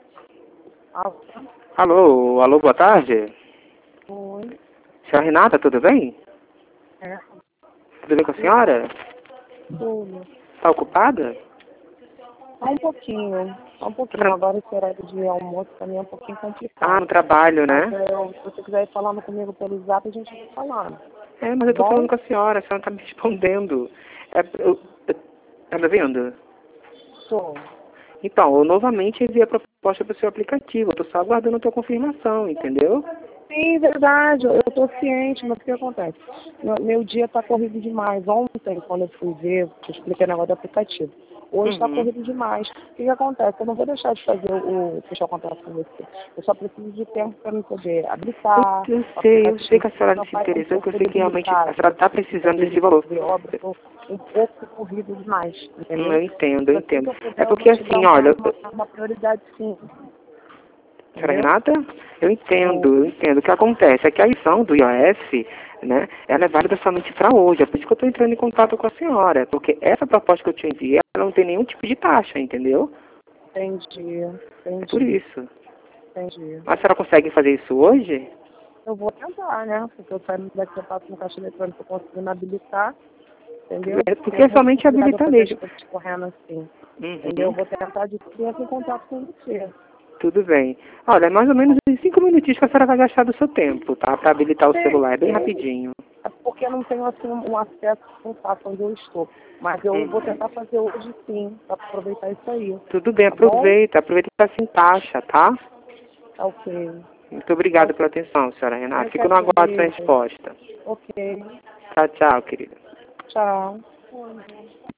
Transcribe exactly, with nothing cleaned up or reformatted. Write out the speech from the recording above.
Alô? Alô, alô, boa tarde. Oi. Senhora Renata, tudo bem? É. Tudo bem com a senhora? Tudo. Está ocupada? Só um pouquinho. Só um pouquinho. Tra- Agora esse horário de almoço também é um pouquinho Ah, no complicado. trabalho, Mas né? eu, se você quiser ir falando comigo pelo zap, a gente vai falando. É, mas Tá eu tô falando bom? com a senhora, a senhora tá me respondendo. É, eu, eu, tá me vendo? Sou. Então, eu novamente enviei a proposta para o seu aplicativo. Eu tô só aguardando a tua confirmação, entendeu? Sim, verdade. Eu estou ciente, mas o que acontece? Meu, meu dia está corrido demais. Ontem, quando eu fui ver, eu expliquei o negócio do aplicativo. Hoje está Uhum. corrido demais. O que, que acontece? Eu não vou deixar de fazer o, o fechar o contrato com você. Eu só preciso de tempo para me poder habilitar Eu, eu o sei, eu sei aplicativo. que a senhora Não se faz um interessou, que pouco eu sei que realmente a delicado, senhora está fica precisando desse dele valor. de obra, eu tô um pouco corrido demais, Hum, entendeu? eu entendo, eu Assim que entendo. eu É puder, eu vou porque te dar assim, uma, olha, uma, uma prioridade sim, senhora entendeu? Renata, eu Ou, entendo, eu entendo. O que acontece é que a lição do iOS, né, ela é válida somente para hoje. É por isso que eu estou entrando em contato com a senhora. Porque essa proposta que eu te enviei, ela não tem nenhum tipo de taxa, entendeu? entendi, É por entendi, isso. entendi. Mas a senhora consegue fazer isso hoje? Eu vou tentar, né? Porque eu saio daqui, eu passo no caixa eletrônico, eu conseguindo habilitar, entendeu? É Tem porque é muita somente facilidade de eu habilita fazer as mesmo. coisas correndo assim, entendeu? Eu Uhum. vou tentar de criança em contato com você. Tudo bem. Olha, é mais ou menos em cinco minutinhos que a senhora vai gastar do seu tempo, tá? Para habilitar o Sim, celular. É bem sim. rapidinho. É porque eu não tenho assim um acesso tão fácil onde eu estou. Mas eu vou Uhum. tentar fazer hoje sim, para aproveitar isso aí. Tudo bem, Tá bom? aproveita. Aproveita que tá sem taxa, tá? Tá ok. Muito Tá obrigado ok. pela atenção, senhora Renata. Eu que Fico no aguardo da agradeço. resposta. Ok. Tchau, tchau, querida. Tchau.